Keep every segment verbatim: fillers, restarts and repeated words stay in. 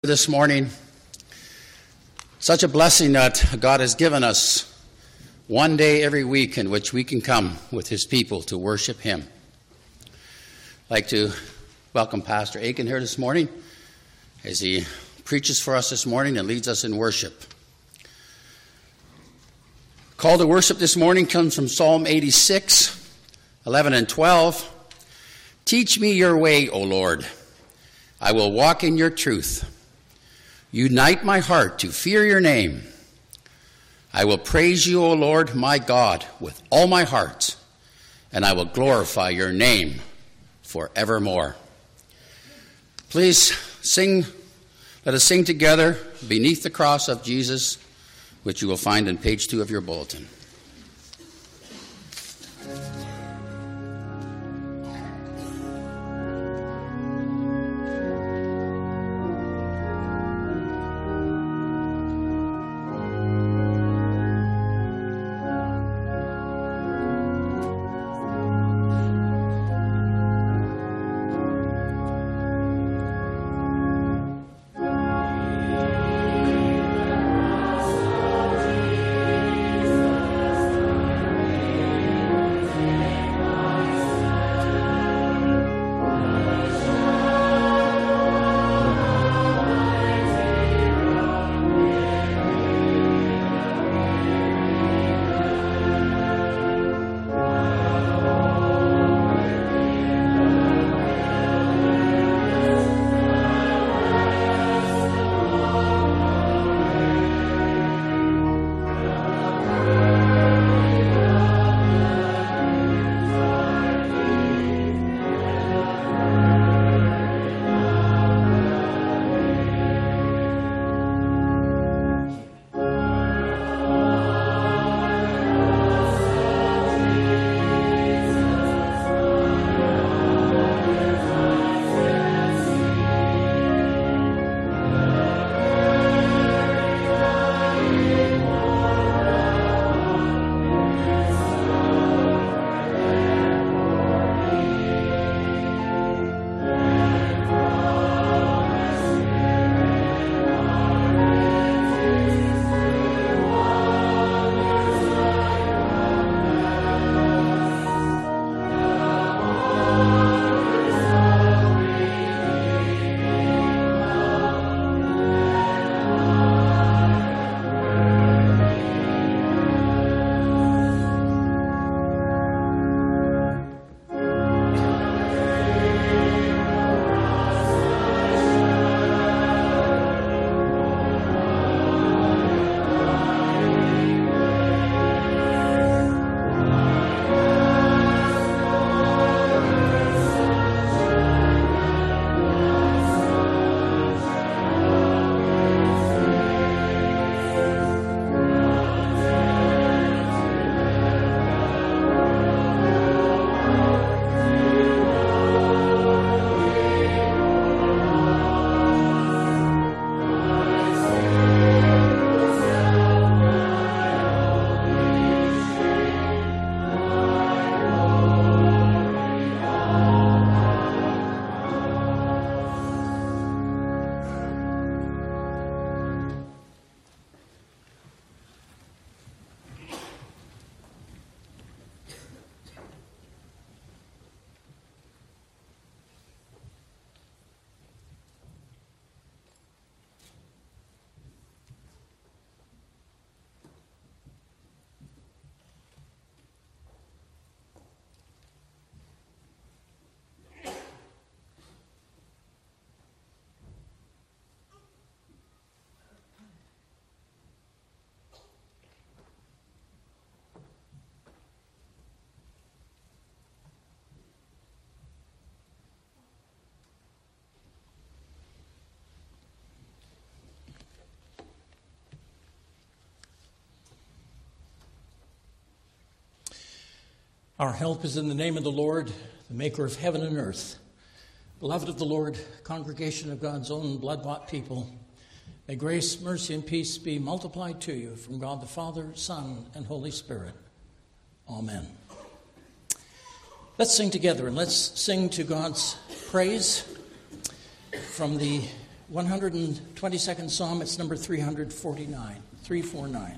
This morning, such a blessing that God has given us one day every week in which we can come with his people to worship him. I'd like to welcome Pastor Aiken here this morning as he preaches for us this morning and leads us in worship. Call to worship this morning comes from Psalm eighty-six, eleven and twelve. Teach me your way, O Lord. I will walk in your truth. Unite my heart to fear your name. I will praise you, O Lord, my God, with all my heart, and I will glorify your name forevermore. Please sing, let us sing together, Beneath the Cross of Jesus, which you will find on page two of your bulletin. Our help is in the name of the Lord, the maker of heaven and earth. Beloved of the Lord, congregation of God's own blood-bought people, may grace, mercy, and peace be multiplied to you from God the Father, Son, and Holy Spirit. Amen. Let's sing together, and let's sing to God's praise from the one hundred twenty-second Psalm, it's number three forty-nine. three forty-nine.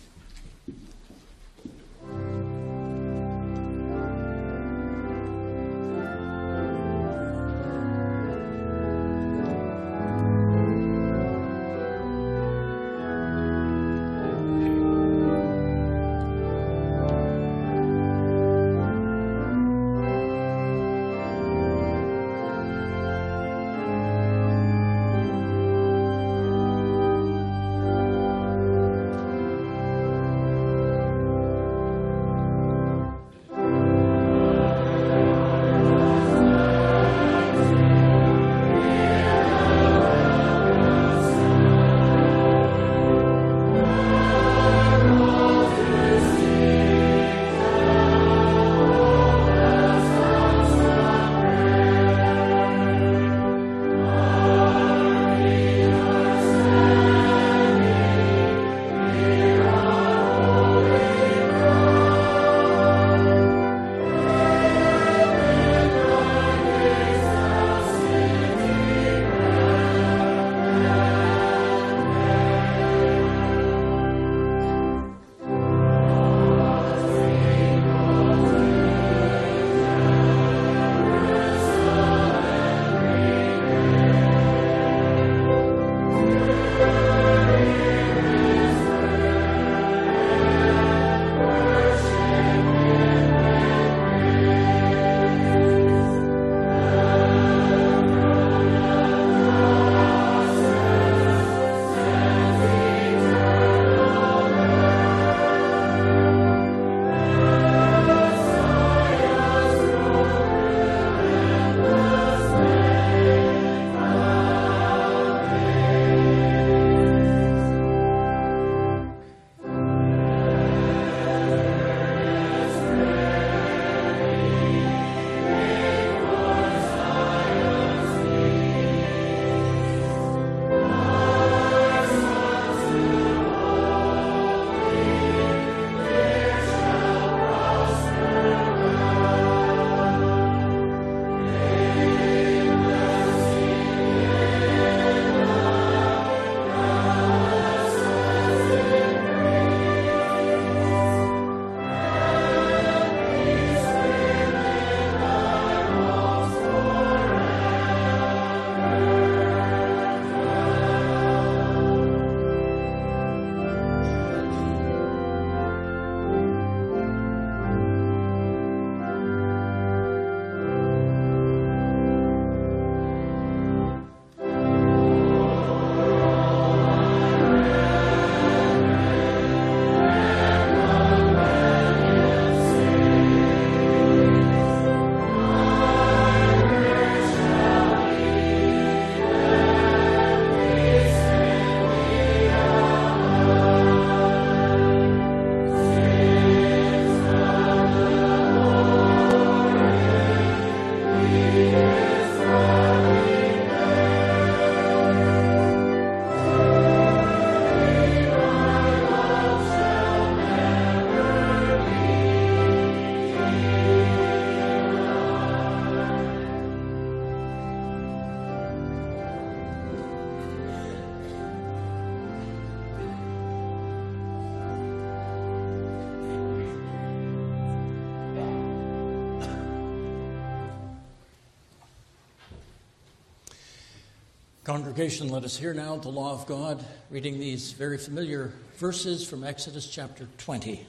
Congregation, let us hear now the law of God, reading these very familiar verses from Exodus chapter twenty.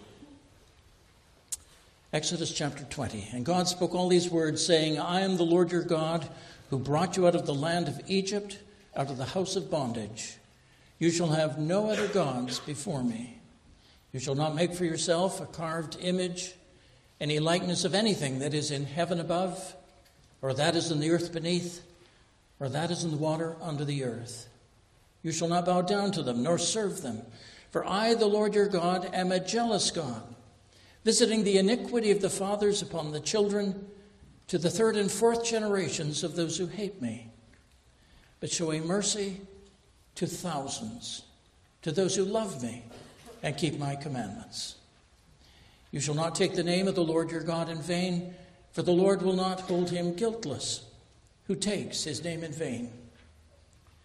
Exodus chapter twenty. And God spoke all these words, saying, I am the Lord your God, who brought you out of the land of Egypt, out of the house of bondage. You shall have no other gods before me. You shall not make for yourself a carved image, any likeness of anything that is in heaven above, or that is in the earth beneath, or that is in the water under the earth. You shall not bow down to them, nor serve them. For I, the Lord your God, am a jealous God, visiting the iniquity of the fathers upon the children, to the third and fourth generations of those who hate me, but showing mercy to thousands, to those who love me and keep my commandments. You shall not take the name of the Lord your God in vain, for the Lord will not hold him guiltless who takes his name in vain.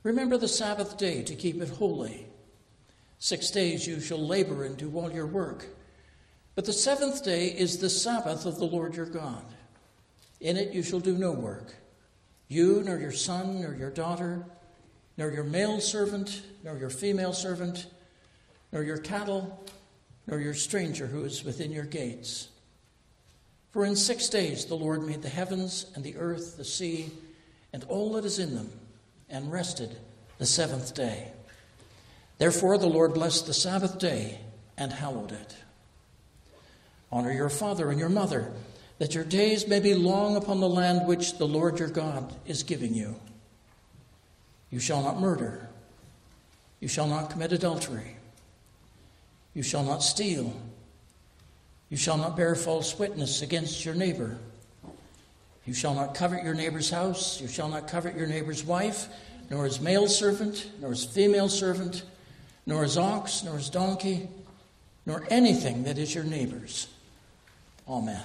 Remember the Sabbath day to keep it holy. Six days you shall labor and do all your work. But the seventh day is the Sabbath of the Lord your God. In it you shall do no work, you, nor your son, nor your daughter, nor your male servant, nor your female servant, nor your cattle, nor your stranger who is within your gates. For in six days the Lord made the heavens and the earth, the sea, and all that is in them, and rested the seventh day. Therefore the Lord blessed the Sabbath day and hallowed it. Honor your father and your mother, that your days may be long upon the land which the Lord your God is giving you. You shall not murder. You shall not commit adultery. You shall not steal. You shall not bear false witness against your neighbor. You shall not covet your neighbor's house. You shall not covet your neighbor's wife, nor his male servant, nor his female servant, nor his ox, nor his donkey, nor anything that is your neighbor's. Amen.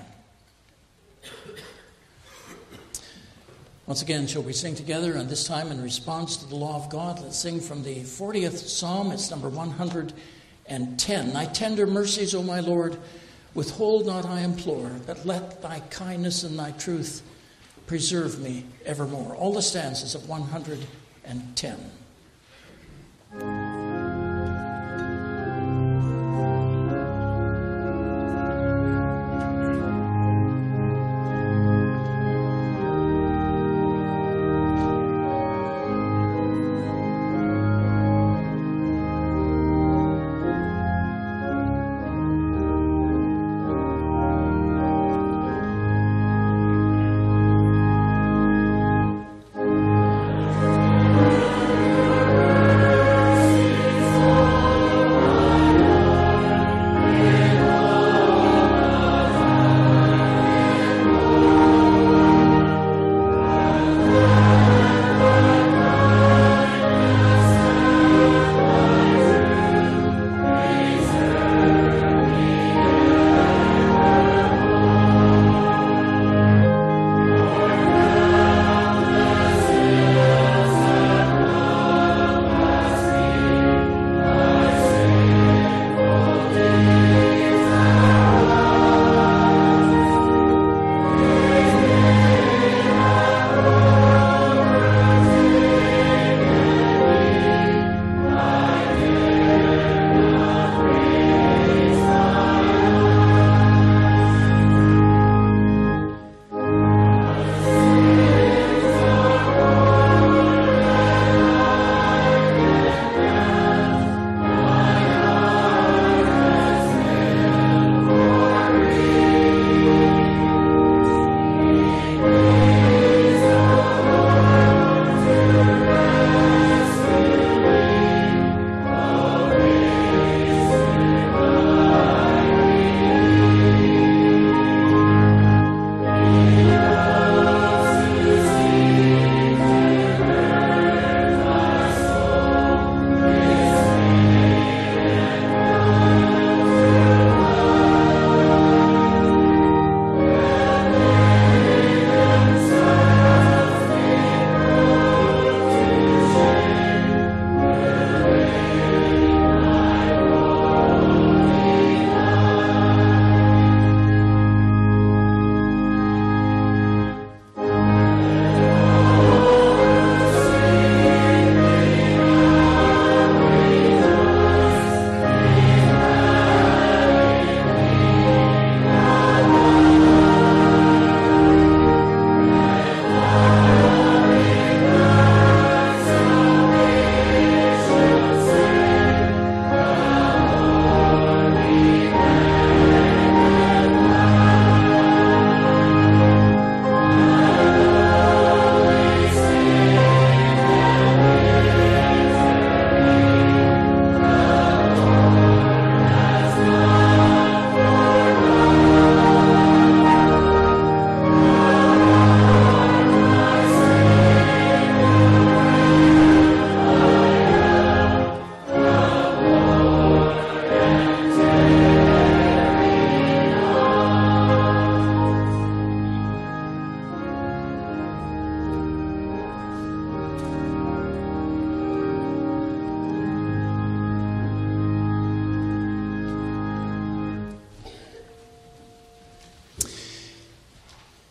Once again, shall we sing together, and this time in response to the law of God? Let's sing from the fortieth Psalm. It's number one hundred ten. Thy tender mercies, O my Lord, withhold not, I implore, but let thy kindness and thy truth preserve me evermore. All the stanzas of one hundred ten. Thank you.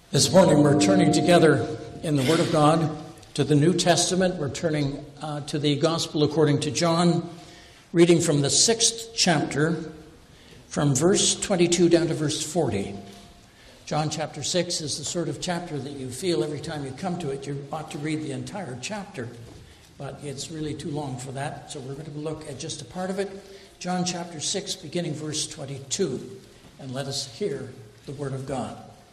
This morning we're turning together in the Word of God to the New Testament. We're turning uh, to the Gospel according to John, reading from the sixth chapter, from verse twenty-two down to verse forty. John chapter six is the sort of chapter that you feel every time you come to it, you ought to read the entire chapter. But it's really too long for that, so we're going to look at just a part of it. John chapter six, beginning verse twenty-two. And let us hear the Word of God.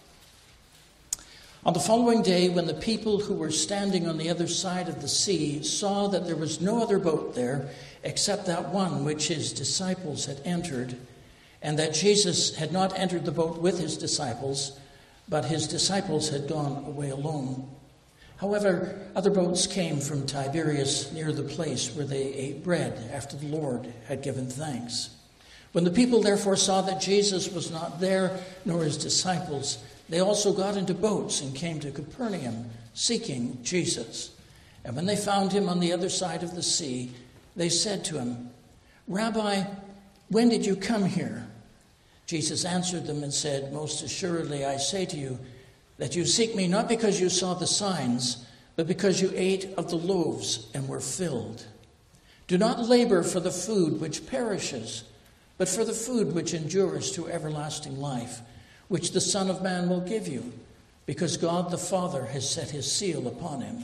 On the following day, when the people who were standing on the other side of the sea saw that there was no other boat there except that one which his disciples had entered, and that Jesus had not entered the boat with his disciples, but his disciples had gone away alone. However, other boats came from Tiberias near the place where they ate bread after the Lord had given thanks. When the people therefore saw that Jesus was not there, nor his disciples, they also got into boats and came to Capernaum, seeking Jesus. And when they found him on the other side of the sea, they said to him, "Rabbi, when did you come here?" Jesus answered them and said, "Most assuredly I say to you, that you seek me not because you saw the signs, but because you ate of the loaves and were filled. Do not labor for the food which perishes, but for the food which endures to everlasting life, which the Son of Man will give you, because God the Father has set his seal upon him."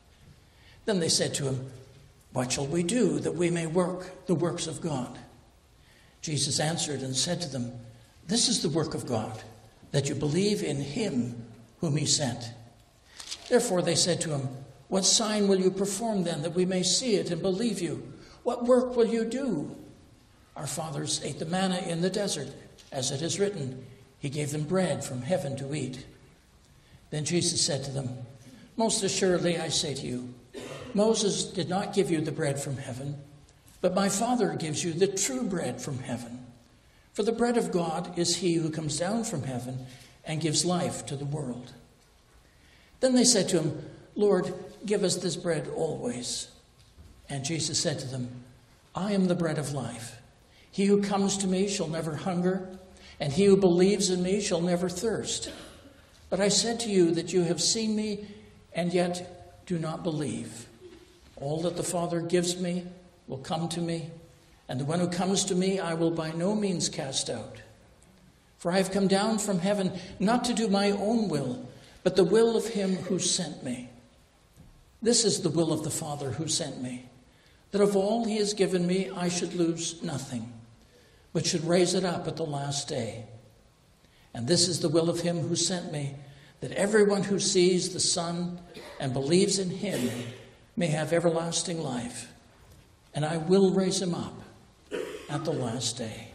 Then they said to him, "What shall we do that we may work the works of God?" Jesus answered and said to them, "This is the work of God, that you believe in him whom he sent." Therefore they said to him, "What sign will you perform then, that we may see it and believe you? What work will you do? Our fathers ate the manna in the desert, as it is written, he gave them bread from heaven to eat." Then Jesus said to them, "Most assuredly I say to you, Moses did not give you the bread from heaven, but my Father gives you the true bread from heaven. For the bread of God is he who comes down from heaven and gives life to the world." Then they said to him, "Lord, give us this bread always." And Jesus said to them, "I am the bread of life. He who comes to me shall never hunger, and he who believes in me shall never thirst. But I said to you that you have seen me, and yet do not believe. All that the Father gives me will come to me, and the one who comes to me I will by no means cast out. For I have come down from heaven not to do my own will, but the will of him who sent me. This is the will of the Father who sent me, that of all he has given me I should lose nothing, but should raise it up at the last day. And this is the will of him who sent me, that everyone who sees the Son and believes in him may have everlasting life, and I will raise him up at the last day."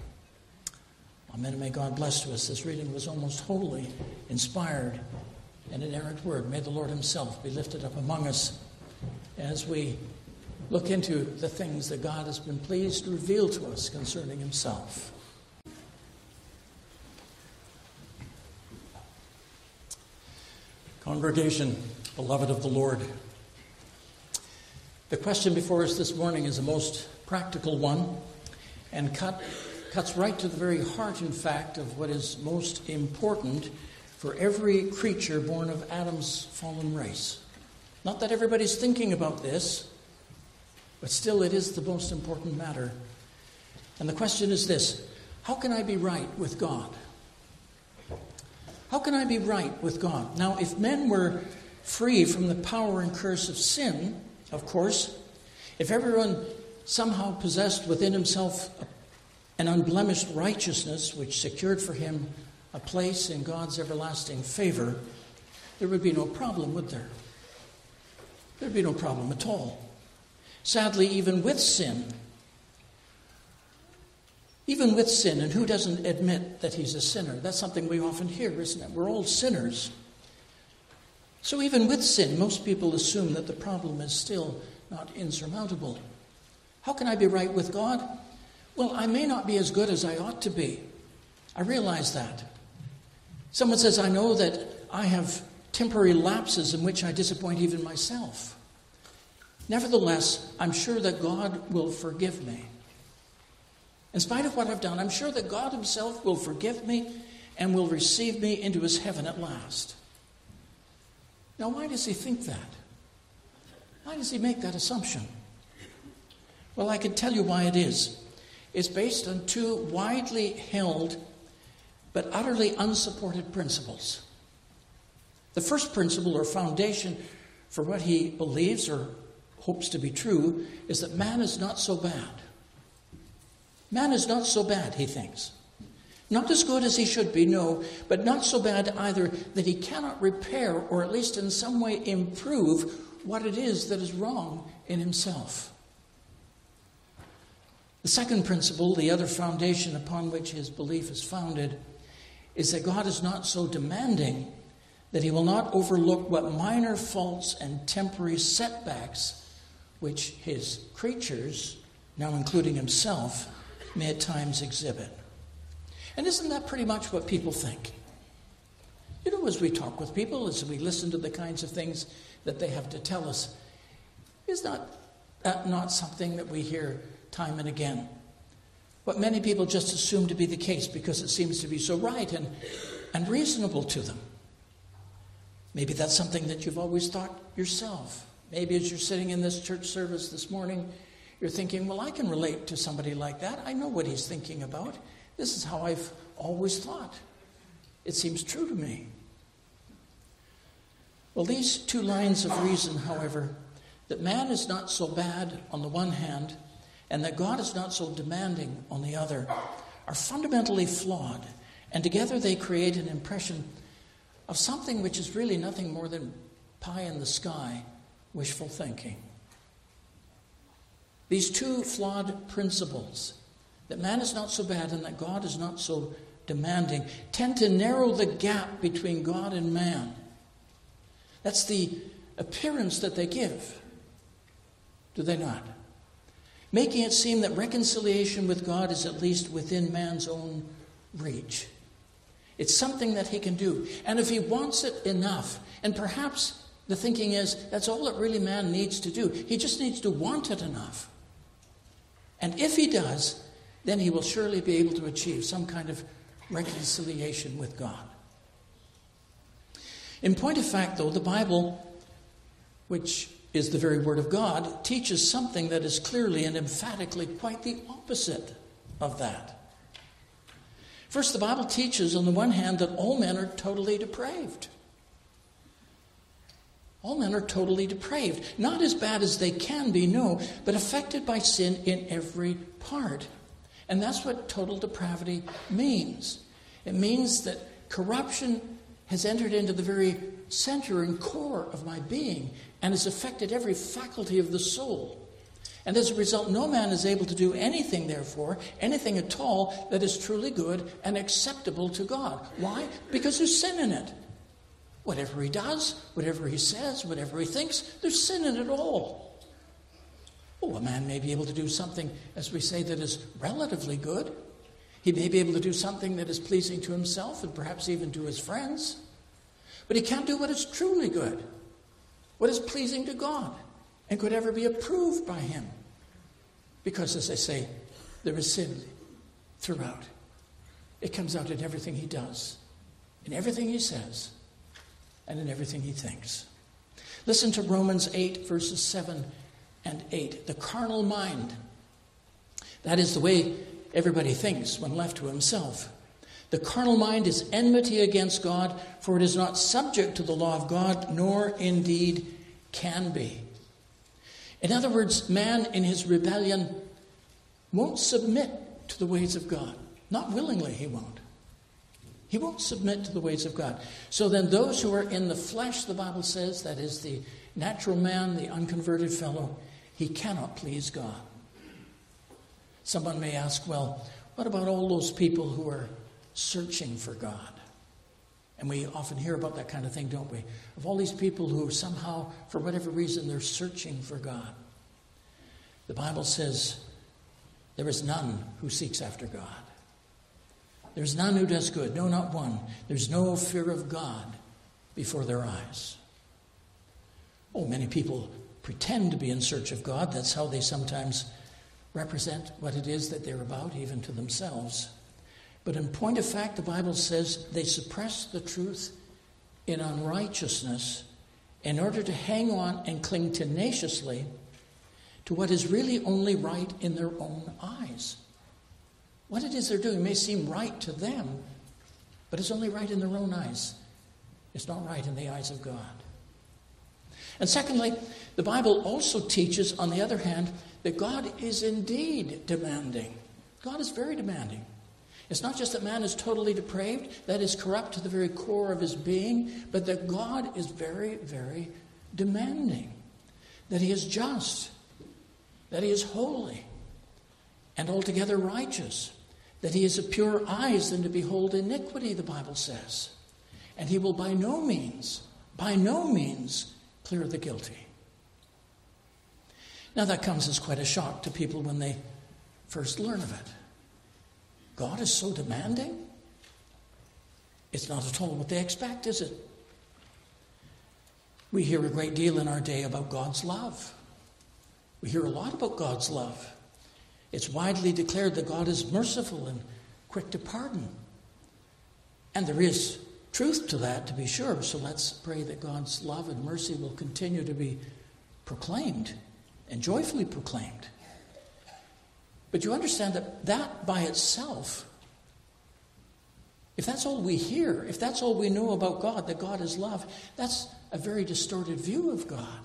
Amen, and may God bless to us. This reading was almost wholly inspired and inerrant word. May the Lord himself be lifted up among us as we look into the things that God has been pleased to reveal to us concerning himself. Congregation, beloved of the Lord, the question before us this morning is a most practical one and cut, cuts right to the very heart, in fact, of what is most important for every creature born of Adam's fallen race. Not that everybody's thinking about this, but still it is the most important matter. And the question is this: how can I be right with God? How can I be right with God? Now, if men were free from the power and curse of sin, of course, if everyone somehow possessed within himself an unblemished righteousness which secured for him a place in God's everlasting favor, there would be no problem, would there? There would be no problem at all. Sadly, even with sin, even with sin, and who doesn't admit that he's a sinner? That's something we often hear, isn't it? We're all sinners. So even with sin, most people assume that the problem is still not insurmountable. How can I be right with God? Well, I may not be as good as I ought to be. I realize that. Someone says, I know that I have temporary lapses in which I disappoint even myself. Nevertheless, I'm sure that God will forgive me. In spite of what I've done, I'm sure that God himself will forgive me and will receive me into his heaven at last. Now, why does he think that? Why does he make that assumption? Well, I can tell you why it is. It's based on two widely held but utterly unsupported principles. The first principle or foundation for what he believes or hopes to be true is that man is not so bad. Man is not so bad, he thinks. Not as good as he should be, no, but not so bad either that he cannot repair or at least in some way improve what it is that is wrong in himself. The second principle, the other foundation upon which his belief is founded, is that God is not so demanding that he will not overlook what minor faults and temporary setbacks which his creatures, now including himself, may at times exhibit. And isn't that pretty much what people think? You know, as we talk with people, as we listen to the kinds of things that they have to tell us, is not that not something that we hear time and again? What many people just assume to be the case because it seems to be so right and, and reasonable to them. Maybe that's something that you've always thought yourself. Maybe as you're sitting in this church service this morning, you're thinking, well, I can relate to somebody like that. I know what he's thinking about. This is how I've always thought. It seems true to me. Well, these two lines of reason, however, that man is not so bad on the one hand, and that God is not so demanding on the other, are fundamentally flawed. And together they create an impression of something which is really nothing more than pie in the sky, wishful thinking. These two flawed principles, that man is not so bad and that God is not so demanding, tend to narrow the gap between God and man. That's the appearance that they give, do they not? Making it seem that reconciliation with God is at least within man's own reach. It's something that he can do. And if he wants it enough, and perhaps the thinking is that's all that really man needs to do. He just needs to want it enough. And if he does, then he will surely be able to achieve some kind of reconciliation with God. In point of fact, though, the Bible, which is the very Word of God, teaches something that is clearly and emphatically quite the opposite of that. First, the Bible teaches, on the one hand, that all men are totally depraved. All men are totally depraved. Not as bad as they can be, no, but affected by sin in every part. And that's what total depravity means. It means that corruption has entered into the very center and core of my being and has affected every faculty of the soul. And as a result, no man is able to do anything, therefore, anything at all that is truly good and acceptable to God. Why? Because there's sin in it. Whatever he does, whatever he says, whatever he thinks, there's sin in it all. Oh, a man may be able to do something, as we say, that is relatively good. He may be able to do something that is pleasing to himself and perhaps even to his friends. But he can't do what is truly good, what is pleasing to God, and could ever be approved by him. Because, as I say, there is sin throughout. It comes out in everything he does, in everything he says, and in everything he thinks. Listen to Romans eight, verses seven and eight. The carnal mind, that is the way everybody thinks when left to himself. The carnal mind is enmity against God, for it is not subject to the law of God, nor indeed can be. In other words, man in his rebellion won't submit to the ways of God. Not willingly, he won't. He won't submit to the ways of God. So then those who are in the flesh, the Bible says, that is the natural man, the unconverted fellow, he cannot please God. Someone may ask, well, what about all those people who are searching for God? And we often hear about that kind of thing, don't we? Of all these people who somehow, for whatever reason, they're searching for God. The Bible says there is none who seeks after God. There's none who does good, no, not one. There's no fear of God before their eyes. Oh, many people pretend to be in search of God. That's how they sometimes represent what it is that they're about, even to themselves. But in point of fact, the Bible says they suppress the truth in unrighteousness in order to hang on and cling tenaciously to what is really only right in their own eyes. What it is they're doing may seem right to them, but it's only right in their own eyes. It's not right in the eyes of God. And secondly, the Bible also teaches, on the other hand, that God is indeed demanding. God is very demanding. It's not just that man is totally depraved, that is corrupt to the very core of his being, but that God is very, very demanding. That he is just, that he is holy, and altogether righteous, that he is of purer eyes than to behold iniquity, the Bible says. And he will by no means, by no means clear the guilty. Now that comes as quite a shock to people when they first learn of it. God is so demanding? It's not at all what they expect, is it? We hear a great deal in our day about God's love. We hear a lot about God's love. It's widely declared that God is merciful and quick to pardon. And there is truth to that, to be sure. So let's pray that God's love and mercy will continue to be proclaimed and joyfully proclaimed. But you understand that that by itself, if that's all we hear, if that's all we know about God, that God is love, that's a very distorted view of God.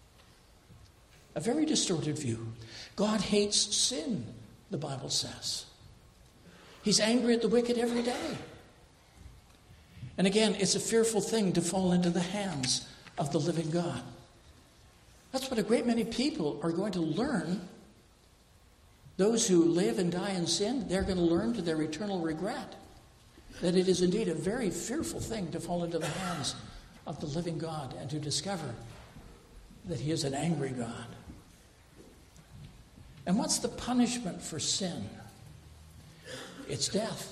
A very distorted view. God hates sin, the Bible says. He's angry at the wicked every day. And again, it's a fearful thing to fall into the hands of the living God. That's what a great many people are going to learn. Those who live and die in sin, they're going to learn to their eternal regret that it is indeed a very fearful thing to fall into the hands of the living God and to discover that he is an angry God. And what's the punishment for sin? It's death.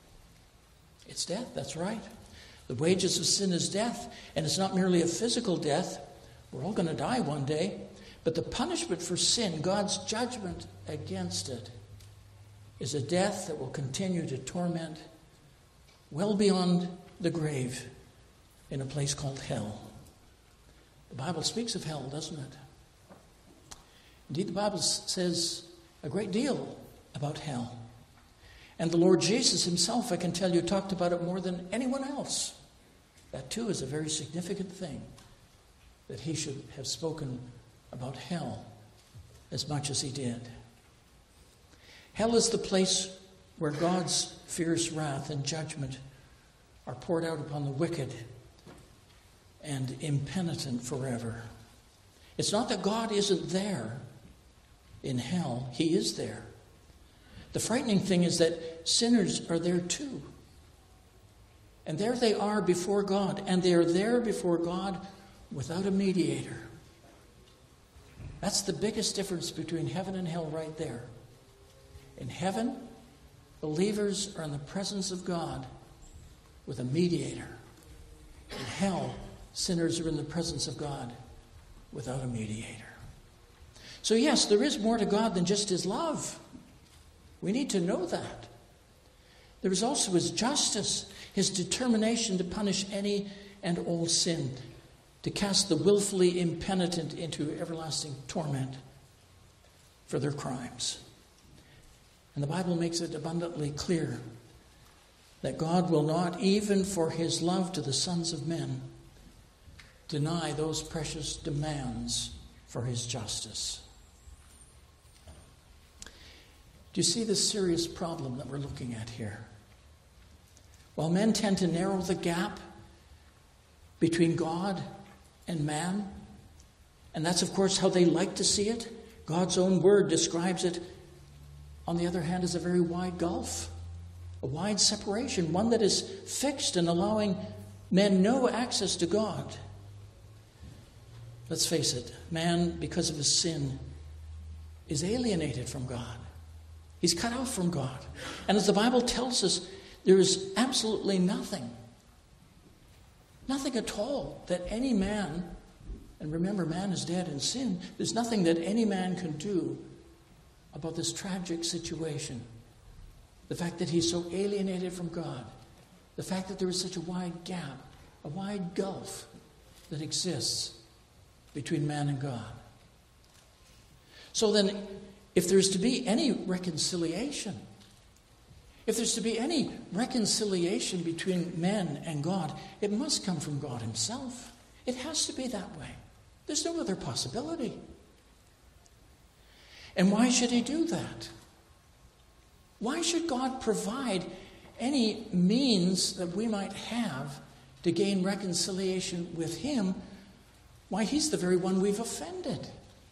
It's death, that's right. The wages of sin is death, and it's not merely a physical death. We're all going to die one day. But the punishment for sin, God's judgment against it, is a death that will continue to torment well beyond the grave in a place called hell. The Bible speaks of hell, doesn't it? Indeed, the Bible says a great deal about hell. And the Lord Jesus himself, I can tell you, talked about it more than anyone else. That too is a very significant thing, that he should have spoken about hell as much as he did. Hell is the place where God's fierce wrath and judgment are poured out upon the wicked and impenitent forever. It's not that God isn't there in hell. He is there. The frightening thing is that sinners are there too. And there they are before God. And they are there before God without a mediator. That's the biggest difference between heaven and hell right there. In heaven, believers are in the presence of God with a mediator. In hell, sinners are in the presence of God without a mediator. So yes, there is more to God than just his love. We need to know that. There is also his justice, his determination to punish any and all sin, to cast the willfully impenitent into everlasting torment for their crimes. And the Bible makes it abundantly clear that God will not, even for his love to the sons of men, deny those precious demands for his justice. Do you see the serious problem that we're looking at here? While men tend to narrow the gap between God and man, and that's of course how they like to see it, God's own word describes it, on the other hand, as a very wide gulf, a wide separation, one that is fixed and allowing men no access to God. Let's face it, man, because of his sin, is alienated from God. He's cut off from God. And as the Bible tells us, there is absolutely nothing, nothing at all that any man, and remember, man is dead in sin, there's nothing that any man can do about this tragic situation. The fact that he's so alienated from God, the fact that there is such a wide gap, a wide gulf that exists between man and God. So then, if there's to be any reconciliation, if there's to be any reconciliation between men and God, it must come from God himself. It has to be that way. There's no other possibility. And why should he do that? Why should God provide any means that we might have to gain reconciliation with him? Why, he's the very one we've offended.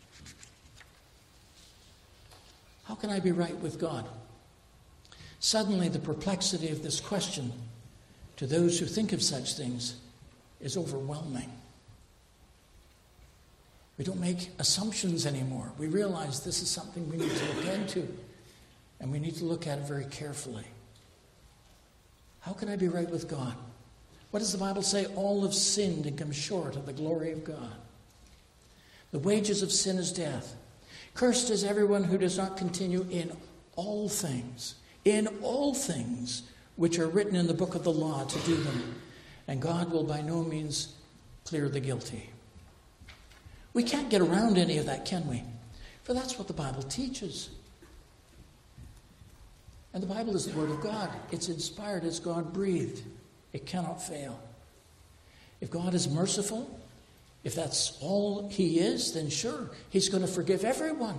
How can I be right with God? Suddenly, the perplexity of this question to those who think of such things is overwhelming. We don't make assumptions anymore. We realize this is something we need to look into, and we need to look at it very carefully. How can I be right with God? What does the Bible say? All have sinned and come short of the glory of God. The wages of sin is death. Cursed is everyone who does not continue in all things, in all things which are written in the book of the law to do them. And God will by no means clear the guilty. We can't get around any of that, can we? For that's what the Bible teaches. And the Bible is the Word of God. It's inspired, it's God-breathed. It cannot fail. If God is merciful, if that's all he is, then sure, he's going to forgive everyone.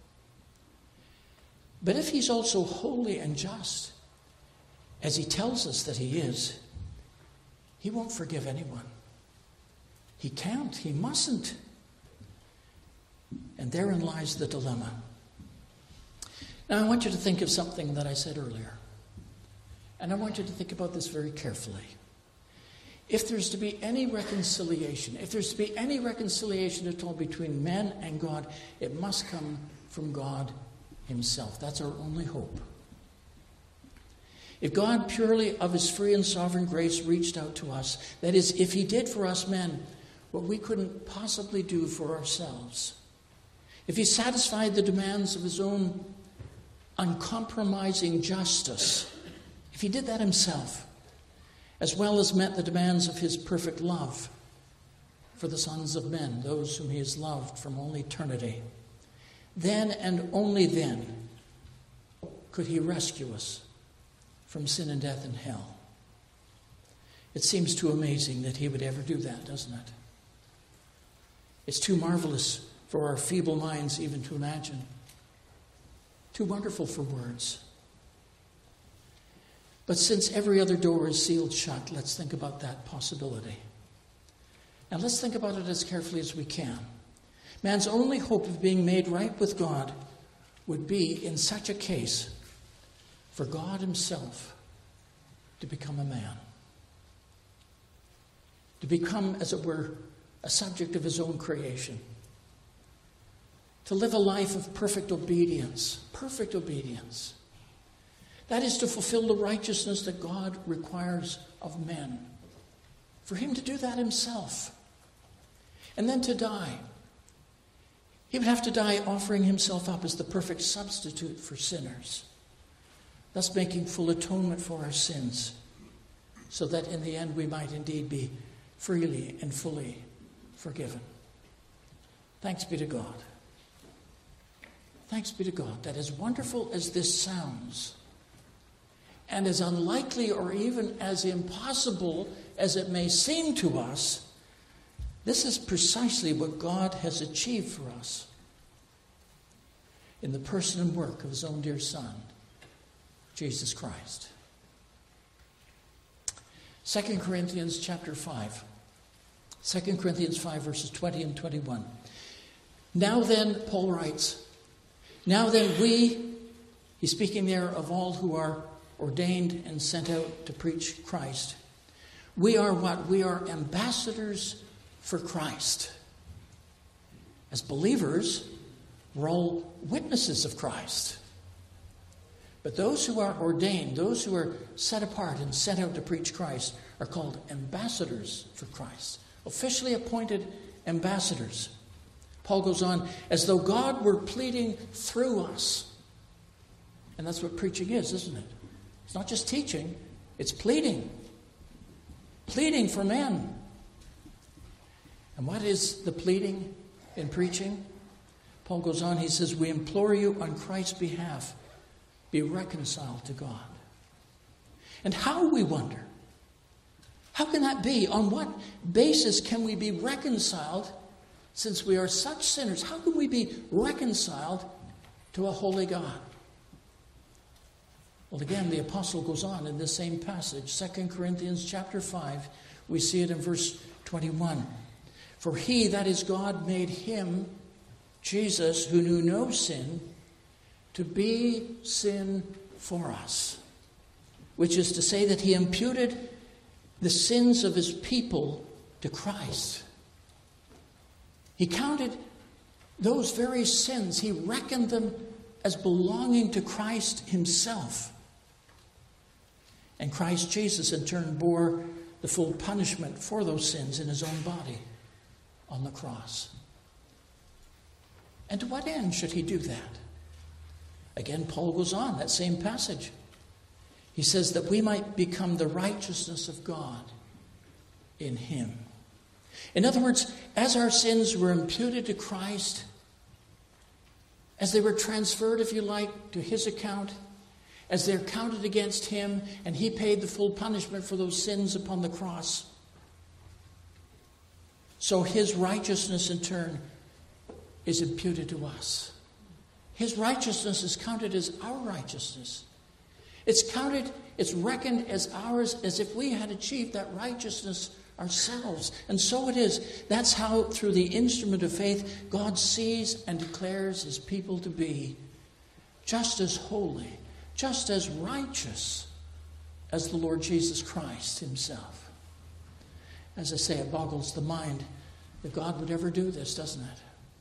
But if he's also holy and just, as he tells us that he is, he won't forgive anyone. He can't, he mustn't. And therein lies the dilemma. Now, I want you to think of something that I said earlier. And I want you to think about this very carefully. If there's to be any reconciliation, if there's to be any reconciliation at all between men and God, it must come from God himself. That's our only hope. If God purely of his free and sovereign grace reached out to us, that is, if he did for us men what we couldn't possibly do for ourselves, if he satisfied the demands of his own uncompromising justice, if he did that himself, as well as met the demands of his perfect love for the sons of men, those whom he has loved from all eternity, then and only then could he rescue us from sin and death and hell. It seems too amazing that he would ever do that, doesn't it? It's too marvelous for our feeble minds even to imagine. Too wonderful for words. But since every other door is sealed shut, let's think about that possibility. And let's think about it as carefully as we can. Man's only hope of being made right with God would be, in such a case, for God himself to become a man. To become, as it were, a subject of his own creation. To live a life of perfect obedience. Perfect obedience. That is to fulfill the righteousness that God requires of men. For him to do that himself. And then to die. He would have to die offering himself up as the perfect substitute for sinners. Thus making full atonement for our sins. So that in the end we might indeed be freely and fully forgiven. Thanks be to God. Thanks be to God that as wonderful as this sounds, and as unlikely or even as impossible as it may seem to us, this is precisely what God has achieved for us in the person and work of his own dear Son, Jesus Christ. Second Corinthians chapter five. Second Corinthians five, verses twenty and twenty-one. Now then, Paul writes, now then we, he's speaking there of all who are ordained and sent out to preach Christ. We are what? We are ambassadors for Christ. As believers, we're all witnesses of Christ. But those who are ordained, those who are set apart and sent out to preach Christ, are called ambassadors for Christ. Officially appointed ambassadors. Paul goes on, as though God were pleading through us. And that's what preaching is, isn't it? It's not just teaching, it's pleading. Pleading for men. And what is the pleading in preaching? Paul goes on, he says, we implore you on Christ's behalf, be reconciled to God. And how, we wonder, how can that be? On what basis can we be reconciled since we are such sinners? How can we be reconciled to a holy God? Well, again, the apostle goes on in this same passage, Second Corinthians chapter five. We see it in verse twenty-one. For he, that is God, made him, Jesus, who knew no sin, to be sin for us. Which is to say that he imputed the sins of his people to Christ. He counted those very sins, he reckoned them as belonging to Christ himself. And Christ Jesus in turn bore the full punishment for those sins in his own body on the cross. And to what end should he do that? Again, Paul goes on, that same passage. He says that we might become the righteousness of God in him. In other words, as our sins were imputed to Christ, as they were transferred, if you like, to his account, as they're counted against him, and he paid the full punishment for those sins upon the cross, so his righteousness in turn is imputed to us. His righteousness is counted as our righteousness. It's counted, it's reckoned as ours as if we had achieved that righteousness ourselves. And so it is. That's how, through the instrument of faith, God sees and declares his people to be just as holy, just as righteous as the Lord Jesus Christ himself. As I say, it boggles the mind that God would ever do this, doesn't it?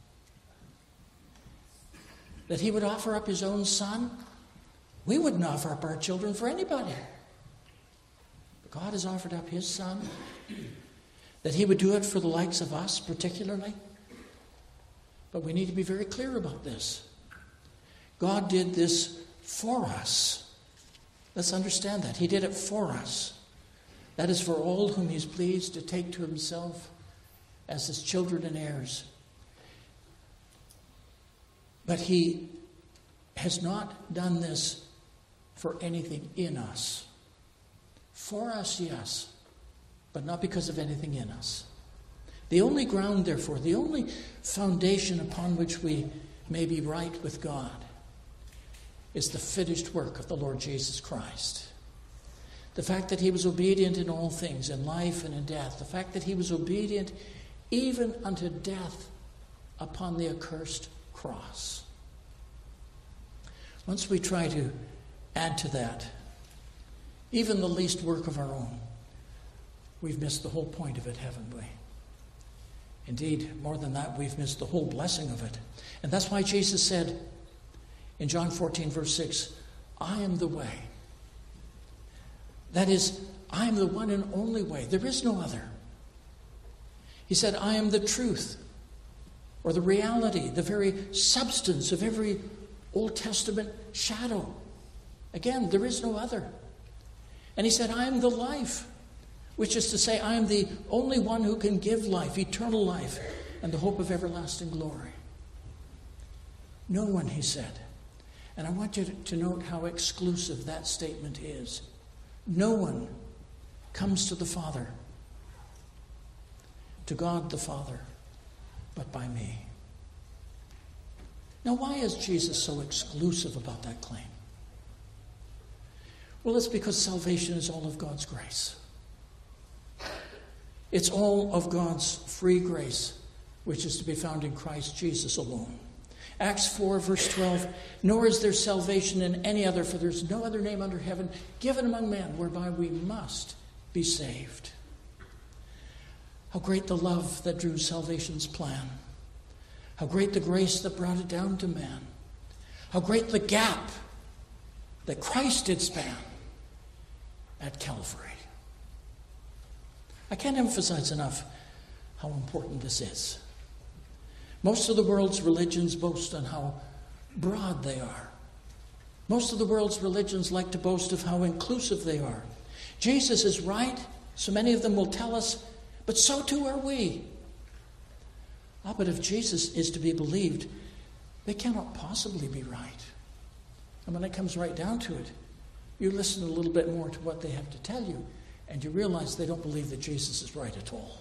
That he would offer up his own son. We wouldn't offer up our children for anybody. But God has offered up his son. That he would do it for the likes of us particularly. But we need to be very clear about this. God did this for us. Let's understand that. He did it for us. That is for all whom he's pleased to take to himself as his children and heirs. But he has not done this for anything in us. For us, yes, but not because of anything in us. The only ground, therefore, the only foundation upon which we may be right with God is the finished work of the Lord Jesus Christ. The fact that he was obedient in all things, in life and in death. The fact that he was obedient even unto death upon the accursed cross. Once we try to add to that even the least work of our own, we've missed the whole point of it, haven't we? Indeed, more than that, we've missed the whole blessing of it. And that's why Jesus said in John fourteen, verse six, I am the way. That is, I am the one and only way. There is no other. He said, I am the truth, or the reality, the very substance of every Old Testament shadow. Again, there is no other. And he said, I am the life, which is to say, I am the only one who can give life, eternal life, and the hope of everlasting glory. No one, he said. And I want you to note how exclusive that statement is. No one comes to the Father, to God the Father, but by me. Now, why is Jesus so exclusive about that claim? Well, it's because salvation is all of God's grace. It's all of God's free grace, which is to be found in Christ Jesus alone. Acts four, verse twelve, nor is there salvation in any other, for there's no other name under heaven given among men whereby we must be saved. How great the love that drew salvation's plan. How great the grace that brought it down to man. How great the gap that Christ did span at Calvary. I can't emphasize enough how important this is. Most of the world's religions boast on how broad they are. Most of the world's religions like to boast of how inclusive they are. Jesus is right, so many of them will tell us, but so too are we. Ah, but if Jesus is to be believed, they cannot possibly be right. And when it comes right down to it, you listen a little bit more to what they have to tell you, and you realize they don't believe that Jesus is right at all.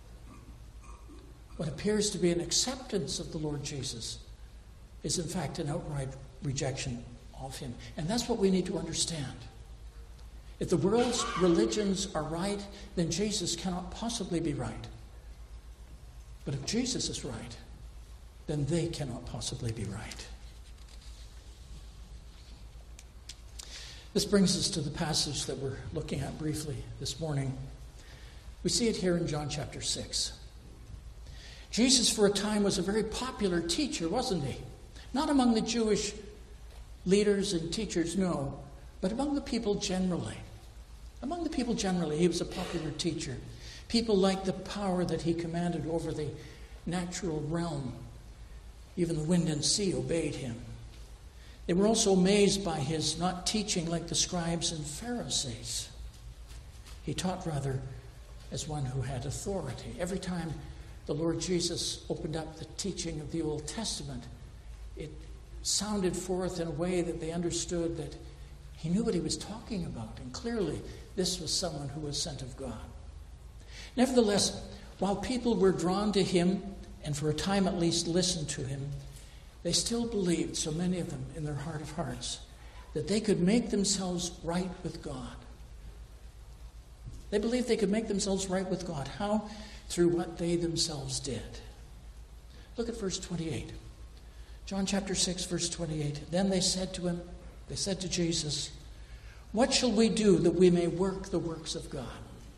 What appears to be an acceptance of the Lord Jesus is in fact an outright rejection of him. And that's what we need to understand. If the world's religions are right, then Jesus cannot possibly be right. But if Jesus is right, then they cannot possibly be right. This brings us to the passage that we're looking at briefly this morning. We see it here in John chapter six. Jesus, for a time, was a very popular teacher, wasn't he? Not among the Jewish leaders and teachers, no, but among the people generally. Among the people generally, he was a popular teacher. People liked the power that he commanded over the natural realm. Even the wind and sea obeyed him. They were also amazed by his not teaching like the scribes and Pharisees. He taught rather as one who had authority. Every time the Lord Jesus opened up the teaching of the Old Testament, it sounded forth in a way that they understood that he knew what he was talking about. And clearly, this was someone who was sent of God. Nevertheless, while people were drawn to him, and for a time at least listened to him, they still believed, so many of them in their heart of hearts, that they could make themselves right with God. They believed they could make themselves right with God. How? Through what they themselves did. Look at verse twenty-eight. John chapter six, verse twenty-eight. Then they said to him, they said to Jesus, "What shall we do that we may work the works of God?"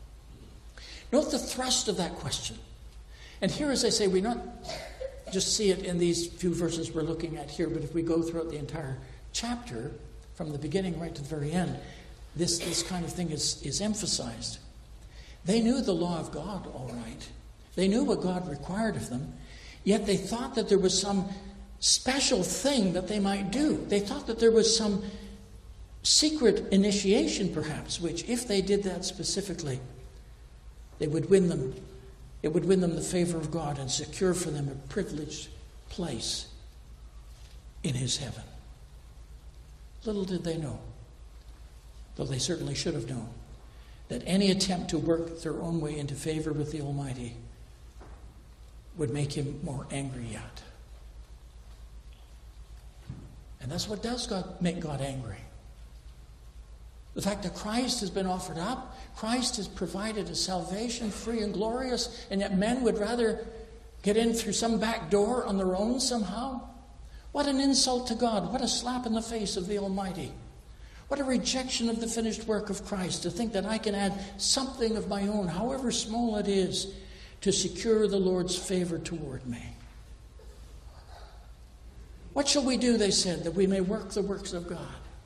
Note the thrust of that question. And here, as I say, we not just see it in these few verses we're looking at here, but if we go throughout the entire chapter, from the beginning right to the very end, this, this kind of thing is, is emphasized. They knew the law of God all right. They knew what God required of them, yet they thought that there was some special thing that they might do. They thought that there was some secret initiation, perhaps, which, if they did that specifically, they would win them. It would win them the favor of God and secure for them a privileged place in his heaven. Little did they know, though they certainly should have known, that any attempt to work their own way into favor with the Almighty would make him more angry yet. And that's what does God, make God angry. The fact that Christ has been offered up, Christ has provided a salvation free and glorious, and yet men would rather get in through some back door on their own somehow. What an insult to God. What a slap in the face of the Almighty. What a rejection of the finished work of Christ, to think that I can add something of my own, however small it is, to secure the Lord's favor toward me. What shall we do, they said, that we may work the works of God?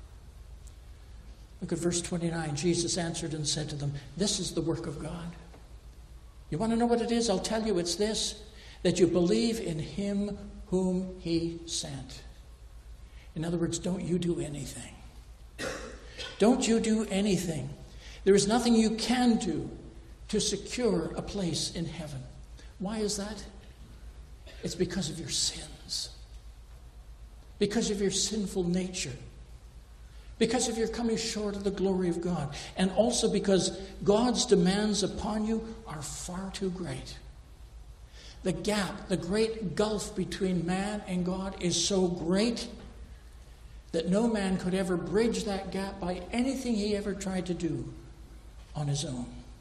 Look at verse twenty-nine. Jesus answered and said to them, "This is the work of God." You want to know what it is? I'll tell you, it's this, that you believe in him whom he sent. In other words, don't you do anything. Don't you do anything. There is nothing you can do to secure a place in heaven. Why is that? It's because of your sins. Because of your sinful nature. Because of your coming short of the glory of God. And also because God's demands upon you are far too great. The gap, the great gulf between man and God is so great that no man could ever bridge that gap by anything he ever tried to do on his own.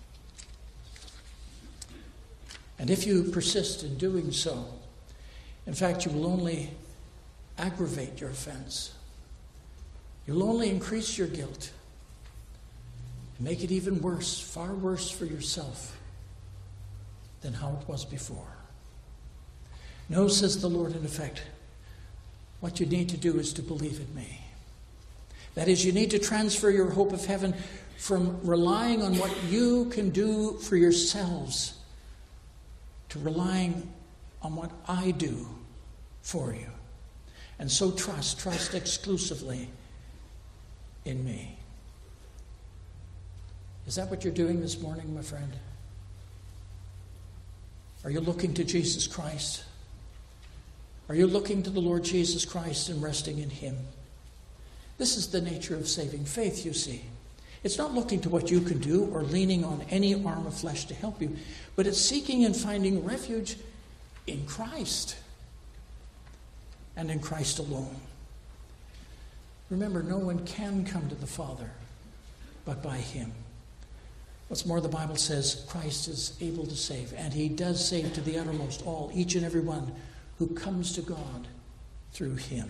And if you persist in doing so, in fact, you will only aggravate your offense. You'll only increase your guilt and make it even worse, far worse for yourself than how it was before. No, says the Lord, in effect, what you need to do is to believe in me. That is, you need to transfer your hope of heaven from relying on what you can do for yourselves to relying on what I do for you. And so trust, trust exclusively in me. Is that what you're doing this morning, my friend? Are you looking to Jesus Christ? Are you looking to the Lord Jesus Christ and resting in him? This is the nature of saving faith, you see. It's not looking to what you can do or leaning on any arm of flesh to help you, but it's seeking and finding refuge in Christ and in Christ alone. Remember, no one can come to the Father but by him. What's more, the Bible says Christ is able to save, and he does save to the uttermost all, each and every one who comes to God through him.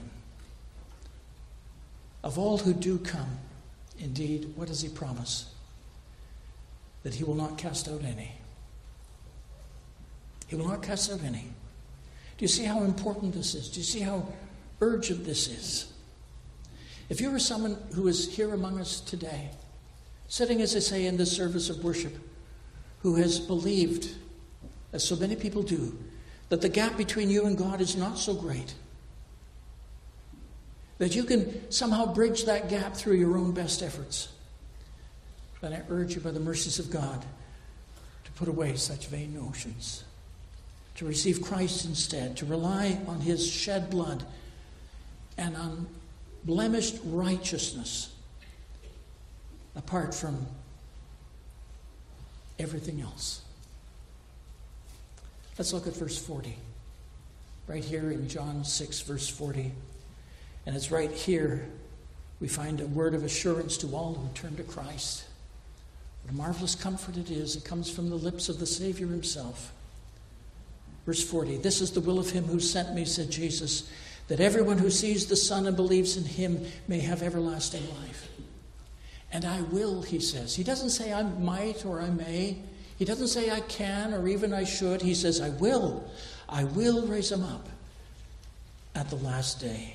Of all who do come, indeed, what does he promise? That he will not cast out any. He will not cast out any. Do you see how important this is? Do you see how urgent this is? If you were someone who is here among us today, sitting, as I say, in this service of worship, who has believed, as so many people do, that the gap between you and God is not so great, that you can somehow bridge that gap through your own best efforts, then I urge you by the mercies of God to put away such vain notions, to receive Christ instead, to rely on his shed blood and on blemished righteousness apart from everything else. Let's look at verse forty. Right here in John six, verse forty. And it's right here we find a word of assurance to all who turn to Christ. What a marvelous comfort it is. It comes from the lips of the Savior himself. Verse forty. This is the will of him who sent me, said Jesus, that everyone who sees the Son and believes in him may have everlasting life. And I will, he says. He doesn't say I might or I may. He doesn't say I can or even I should. He says I will. I will raise him up at the last day.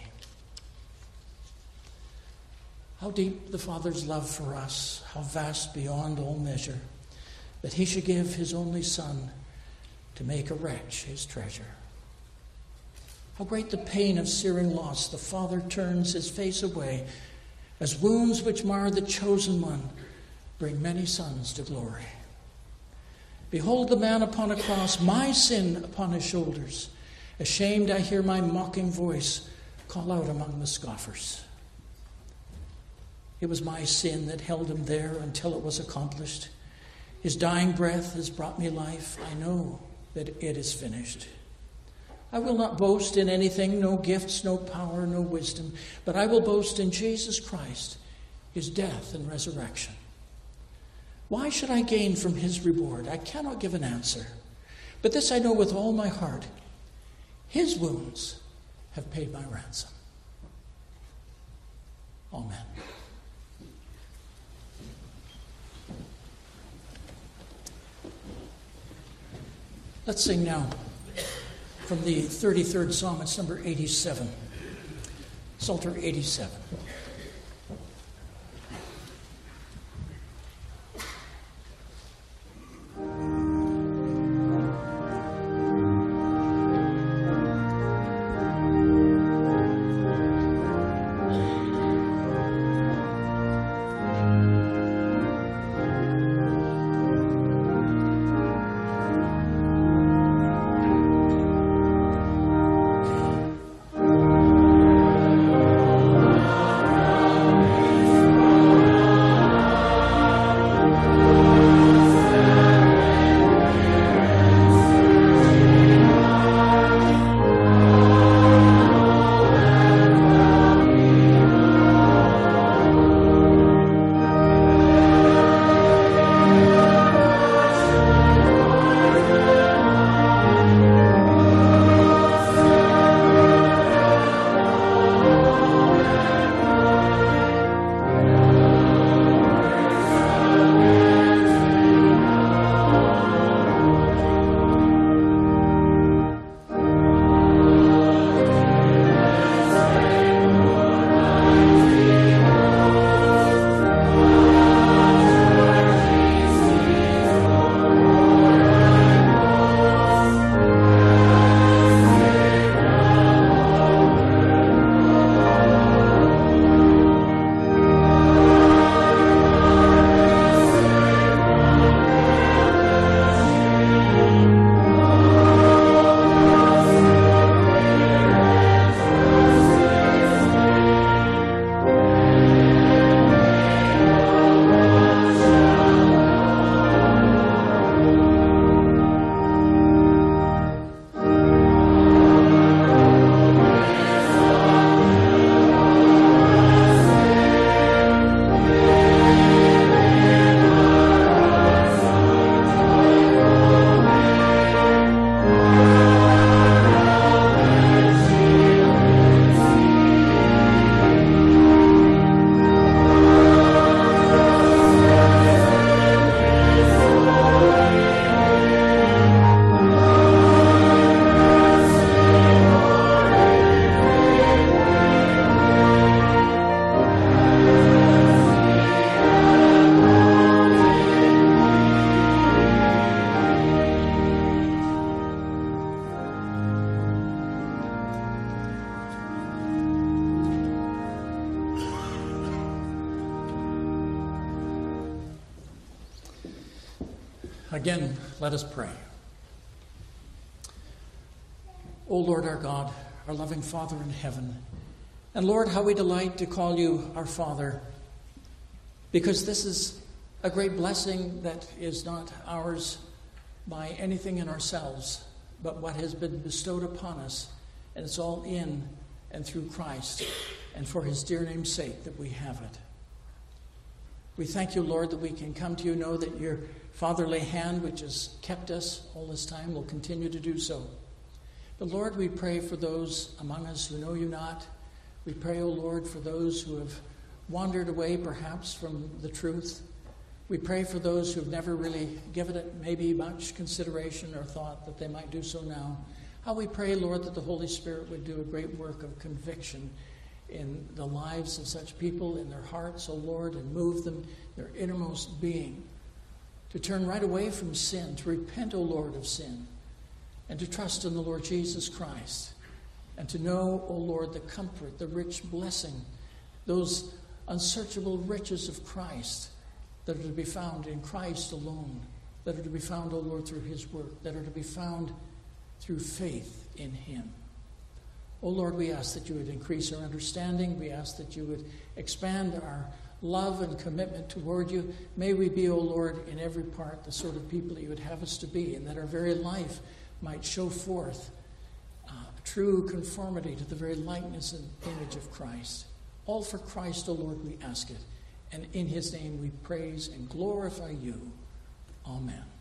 How deep the Father's love for us, how vast beyond all measure, that he should give his only Son to make a wretch his treasure. How great the pain of searing loss. The Father turns his face away, as wounds which mar the chosen one bring many sons to glory. Behold the man upon a cross, my sin upon his shoulders. Ashamed, I hear my mocking voice call out among the scoffers. It was my sin that held him there until it was accomplished. His dying breath has brought me life. I know that it is finished. I will not boast in anything, no gifts, no power, no wisdom, but I will boast in Jesus Christ, his death and resurrection. Why should I gain from his reward? I cannot give an answer. But this I know with all my heart. His wounds have paid my ransom. Amen. Let's sing now from the thirty-third Psalm. It's number eighty-seven. Psalter eighty-seven. Thank Again, let us pray. O Lord our God, our loving Father in heaven, and Lord, how we delight to call you our Father, because this is a great blessing that is not ours by anything in ourselves, but what has been bestowed upon us, and it's all in and through Christ, and for his dear name's sake that we have it. We thank you, Lord, that we can come to you, know that your fatherly hand, which has kept us all this time, will continue to do so. But Lord, we pray for those among us who know you not. We pray, O Lord, for those who have wandered away perhaps from the truth. We pray for those who have never really given it maybe much consideration or thought that they might do so now. How we pray, Lord, that the Holy Spirit would do a great work of conviction in the lives of such people, in their hearts, O Lord, and move them, their innermost being, to turn right away from sin, to repent, O Lord, of sin, and to trust in the Lord Jesus Christ, and to know, O Lord, the comfort, the rich blessing, those unsearchable riches of Christ that are to be found in Christ alone, that are to be found, O Lord, through his work, that are to be found through faith in him. O Lord, we ask that you would increase our understanding. We ask that you would expand our love and commitment toward you. May we be, O Lord, in every part the sort of people that you would have us to be, and that our very life might show forth uh, true conformity to the very likeness and image of Christ. All for Christ, O Lord, we ask it. And in his name we praise and glorify you. Amen.